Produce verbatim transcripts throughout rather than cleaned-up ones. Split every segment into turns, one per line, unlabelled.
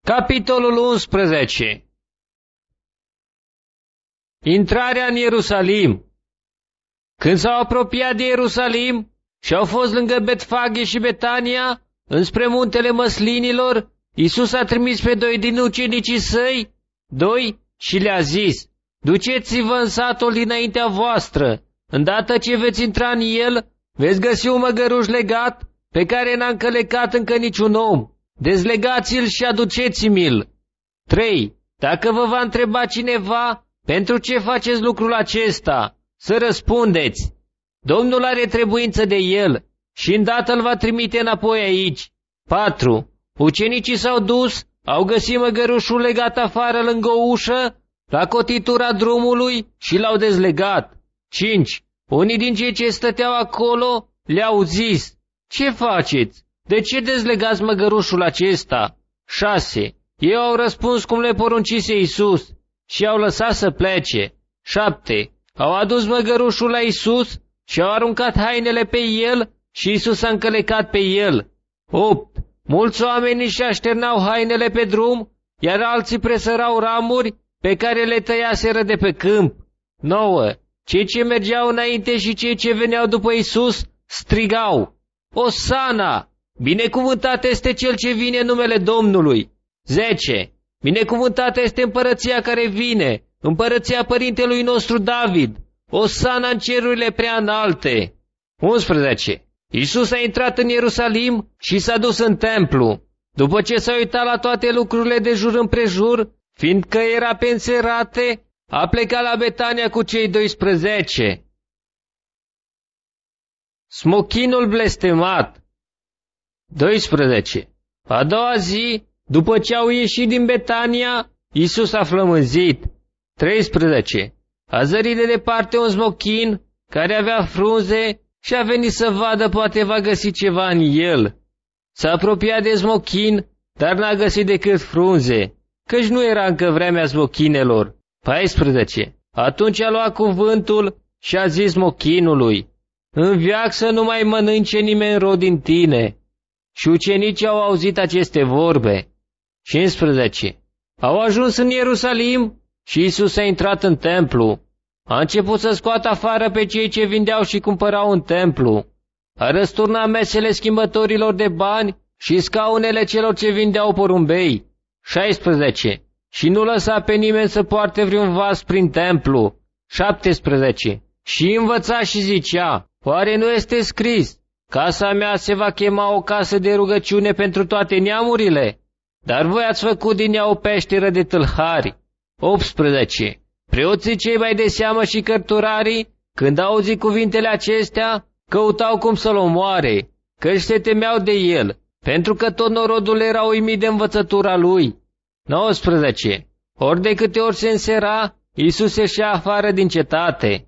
Capitolul unsprezece. Intrarea în Ierusalim. Când s-au apropiat de Ierusalim și au fost lângă Betfage și Betania, înspre muntele Măslinilor, Iisus a trimis pe doi din ucenicii săi, doi, și le-a zis: duceți-vă în satul dinaintea voastră, îndată ce veți intra în el, veți găsi un măgăruș legat, pe care n-a încălecat încă niciun om. Dezlegați-l și aduceți-mi-l. trei. Dacă vă va întreba cineva, pentru ce faceți lucrul acesta, să răspundeți: Domnul are trebuință de el și îndată îl va trimite înapoi aici. patru. Ucenicii s-au dus, au găsit măgărușul legat afară lângă o ușă, la cotitura drumului, și l-au dezlegat. cinci. Unii din cei ce stăteau acolo le-au zis: ce faceți? De ce dezlegați măgărușul acesta? șase. Ei au răspuns cum le poruncise Iisus și au lăsat să plece. șapte. Au adus măgărușul la Iisus și au aruncat hainele pe el și Iisus s-a încălecat pe el. opt. Mulți oameni își așternau hainele pe drum, iar alții presărau ramuri pe care le tăiaseră de pe câmp. nouă. Cei ce mergeau înainte și cei ce veneau după Iisus strigau: Osana! Binecuvântat este cel ce vine în numele Domnului. zece. Binecuvântată este împărăția care vine, împărăția părintelui nostru David. Osana în cerurile prea înalte. unsprezece. Iisus a intrat în Ierusalim și s-a dus în templu. După ce s-a uitat la toate lucrurile de jur împrejur, fiindcă era pe înserate, a plecat la Betania cu cei doisprezece. Smochinul blestemat. doisprezece. A doua zi, după ce au ieșit din Betania, Iisus a flămânzit. treisprezece. A zărit de departe un smochin care avea frunze și a venit să vadă, poate va găsi ceva în el. S-a apropiat de smochin, dar n-a găsit decât frunze, căci nu era încă vremea smochinelor. paisprezece. Atunci a luat cuvântul și a zis smochinului: în veac să nu mai mănânce nimeni rod din tine. Și ucenicii au auzit aceste vorbe. cincisprezece. Au ajuns în Ierusalim și Iisus a intrat în templu. A început să scoată afară pe cei ce vindeau și cumpărau în templu. A răsturnat mesele schimbătorilor de bani și scaunele celor ce vindeau porumbei. șaisprezece. Și nu lăsa pe nimeni să poarte vreun vas prin templu. șaptesprezece. Și învăța și zicea: oare nu este scris: casa mea se va chema o casă de rugăciune pentru toate neamurile? Dar voi ați făcut din ea o peșteră de tâlhari. optsprezece. Preoții cei mai de seamă și cărturarii, când au auzit cuvintele acestea, căutau cum să-l omoare, căci se temeau de el, pentru că tot norodul era uimit de învățătura lui. nouăsprezece. Ori de câte ori se însera, Iisus ieșea afară din cetate.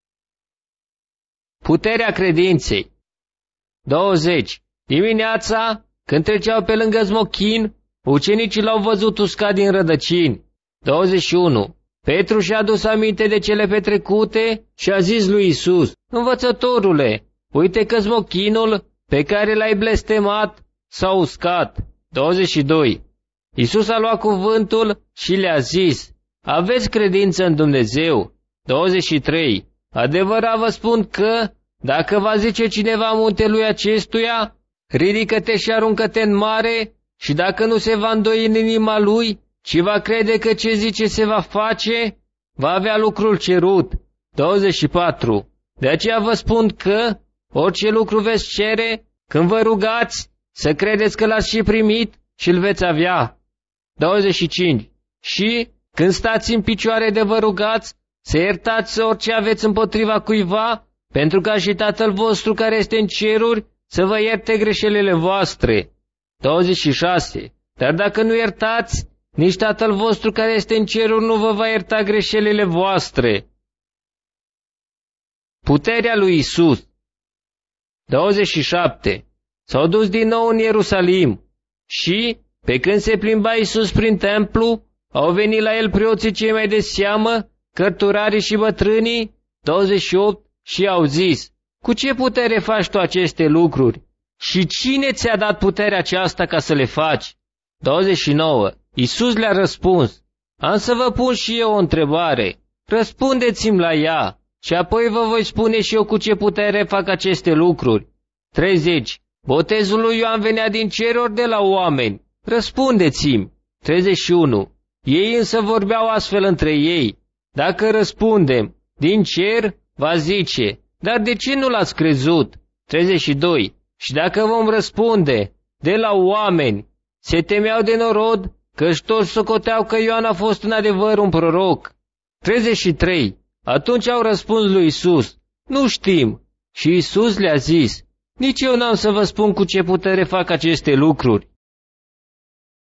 Puterea credinței. douăzeci. Dimineața, când treceau pe lângă smochin, ucenicii l-au văzut uscat din rădăcini. douăzeci și unu. Petru și-a adus aminte de cele petrecute și a zis lui Iisus: învățătorule, uite că smochinul pe care l-ai blestemat s-a uscat. douăzeci și doi. Iisus a luat cuvântul și le-a zis: aveți credință în Dumnezeu. douăzeci și trei. Adevărat vă spun că, dacă va zice cineva muntelui acestuia: ridică-te și aruncă-te în mare, și dacă nu se va îndoi în inima lui, ci va crede că ce zice se va face, va avea lucrul cerut. douăzeci și patru. De aceea vă spun că, orice lucru veți cere, când vă rugați, să credeți că l-ați și primit și îl veți avea. douăzeci și cinci. Și, când stați în picioare de vă rugați, să iertați orice aveți împotriva cuiva, pentru ca și Tatăl vostru care este în ceruri să vă ierte greșelile voastre. douăzeci și șase. Dar dacă nu iertați, nici Tatăl vostru care este în ceruri nu vă va ierta greșelile voastre. Puterea lui Iisus. douăzeci și șapte. S-au dus din nou în Ierusalim și, pe când se plimba Iisus prin templu, au venit la el preoții cei mai de seamă, cărturarii și bătrânii. douăzeci și opt. Și au zis: cu ce putere faci tu aceste lucruri? Și cine ți-a dat puterea aceasta ca să le faci? douăzeci și nouă. Iisus le-a răspuns: Am să vă pun și eu o întrebare. Răspundeți-mi la ea și apoi vă voi spune și eu cu ce putere fac aceste lucruri. treizeci. Botezul lui Ioan venea din cer ori de la oameni? Răspundeți-mi. treizeci și unu. Ei însă vorbeau astfel între ei: Dacă răspundem, din cer, va zice: Dar de ce nu l-ați crezut? treizeci și doi. Și dacă vom răspunde, de la oameni, se temeau de norod, căci toți socoteau că Ioan a fost în adevăr un proroc. treizeci și trei. Atunci au răspuns lui Iisus: Nu știm. Și Iisus le-a zis: Nici eu n-am să vă spun cu ce putere fac aceste lucruri.